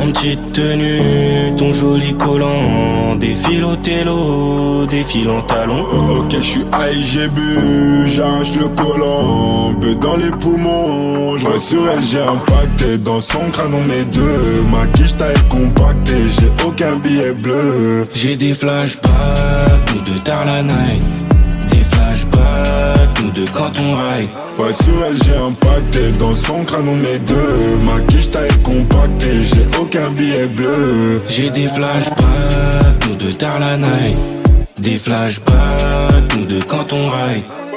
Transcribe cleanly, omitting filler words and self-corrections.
En petite tenue, ton joli collant, défile au télo, défile en talons. Ok, je suis high, j'ai bu, j'arrache le collant, beu dans les poumons. Je sur elle, j'ai impacté, dans son crâne on est deux. Ma quiche taille compactée, j'ai aucun billet bleu. J'ai des flashbacks, nous deux tard la night. Des flashbacks, nous deux quand on ride. Ouais, sur elle j'ai impacté, dans son crâne on est deux. Ma quiche taille compactée, j'ai aucun billet bleu. J'ai des flashbacks, nous deux tard la night. Des flashbacks, nous deux quand on ride.